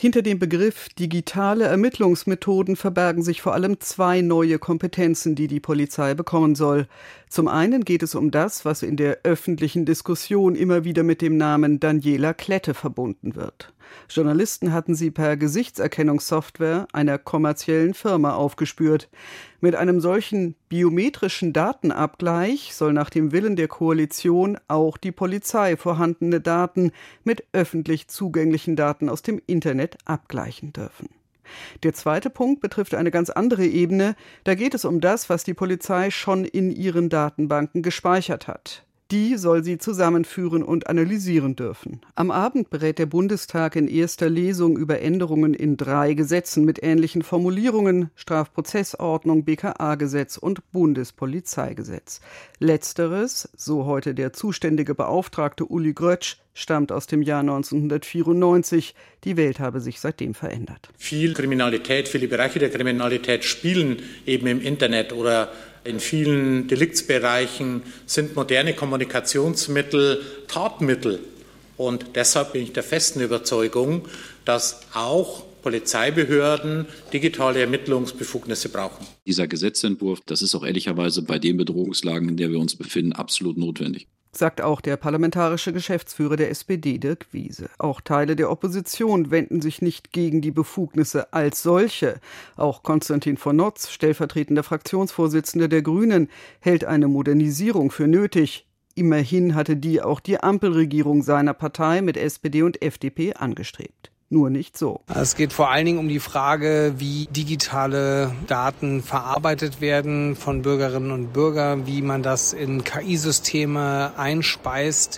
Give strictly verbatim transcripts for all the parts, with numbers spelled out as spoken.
Hinter dem Begriff digitale Ermittlungsmethoden verbergen sich vor allem zwei neue Kompetenzen, die die Polizei bekommen soll. Zum einen geht es um das, was in der öffentlichen Diskussion immer wieder mit dem Namen Daniela Klette verbunden wird. Journalisten hatten sie per Gesichtserkennungssoftware einer kommerziellen Firma aufgespürt. Mit einem solchen biometrischen Datenabgleich soll nach dem Willen der Koalition auch die Polizei vorhandene Daten mit öffentlich zugänglichen Daten aus dem Internet abgleichen dürfen. Der zweite Punkt betrifft eine ganz andere Ebene. Da geht es um das, was die Polizei schon in ihren Datenbanken gespeichert hat. Die soll sie zusammenführen und analysieren dürfen. Am Abend berät der Bundestag in erster Lesung über Änderungen in drei Gesetzen mit ähnlichen Formulierungen: Strafprozessordnung, B K A-Gesetz und Bundespolizeigesetz. Letzteres, so heute der zuständige Beauftragte Uli Grötsch, stammt aus dem Jahr neunzehnhundertvierundneunzig. Die Welt habe sich seitdem verändert. Viel Kriminalität, viele Bereiche der Kriminalität spielen eben im Internet oder in vielen Deliktsbereichen sind moderne Kommunikationsmittel Tatmittel. Und deshalb bin ich der festen Überzeugung, dass auch Polizeibehörden digitale Ermittlungsbefugnisse brauchen. Dieser Gesetzentwurf, das ist auch ehrlicherweise bei den Bedrohungslagen, in der wir uns befinden, absolut notwendig. Sagt auch der parlamentarische Geschäftsführer der S P D, Dirk Wiese. Auch Teile der Opposition wenden sich nicht gegen die Befugnisse als solche. Auch Konstantin von Notz, stellvertretender Fraktionsvorsitzender der Grünen, hält eine Modernisierung für nötig. Immerhin hatte die auch die Ampelregierung seiner Partei mit S P D und F D P angestrebt. Nur nicht so. Es geht vor allen Dingen um die Frage, wie digitale Daten verarbeitet werden von Bürgerinnen und Bürgern, wie man das in K I-Systeme einspeist.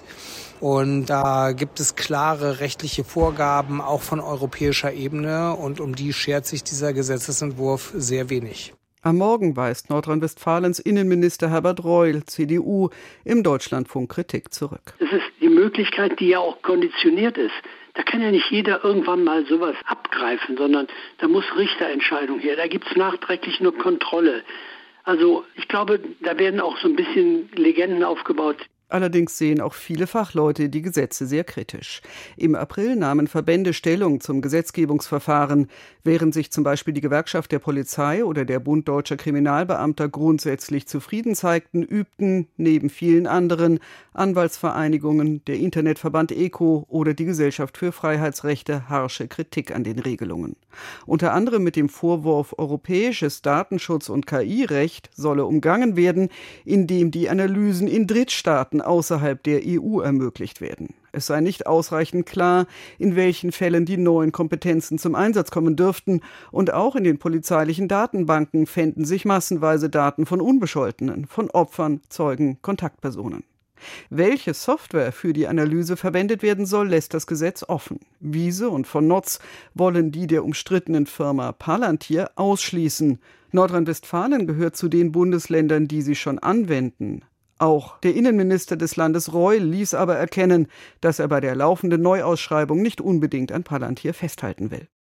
Und da gibt es klare rechtliche Vorgaben, auch von europäischer Ebene. Und um die schert sich dieser Gesetzesentwurf sehr wenig. Am Morgen weist Nordrhein-Westfalens Innenminister Herbert Reul, C D U, im Deutschlandfunk Kritik zurück. Das ist die Möglichkeit, die ja auch konditioniert ist. Da kann ja nicht jeder irgendwann mal sowas abgreifen, sondern da muss Richterentscheidung her. Da gibt es nachträglich nur Kontrolle. Also ich glaube, da werden auch so ein bisschen Legenden aufgebaut. Allerdings sehen auch viele Fachleute die Gesetze sehr kritisch. Im April nahmen Verbände Stellung zum Gesetzgebungsverfahren. Während sich zum Beispiel die Gewerkschaft der Polizei oder der Bund Deutscher Kriminalbeamter grundsätzlich zufrieden zeigten, übten neben vielen anderen Anwaltsvereinigungen, der Internetverband E C O oder die Gesellschaft für Freiheitsrechte harsche Kritik an den Regelungen. Unter anderem mit dem Vorwurf, europäisches Datenschutz- und K I-Recht solle umgangen werden, indem die Analysen in Drittstaaten außerhalb der E U ermöglicht werden. Es sei nicht ausreichend klar, in welchen Fällen die neuen Kompetenzen zum Einsatz kommen dürften, und auch in den polizeilichen Datenbanken fänden sich massenweise Daten von Unbescholtenen, von Opfern, Zeugen, Kontaktpersonen. Welche Software für die Analyse verwendet werden soll, lässt das Gesetz offen. Wiese und von Notz wollen die der umstrittenen Firma Palantir ausschließen. Nordrhein-Westfalen gehört zu den Bundesländern, die sie schon anwenden. Auch der Innenminister des Landes Reul ließ aber erkennen, dass er bei der laufenden Neuausschreibung nicht unbedingt an Palantir festhalten will.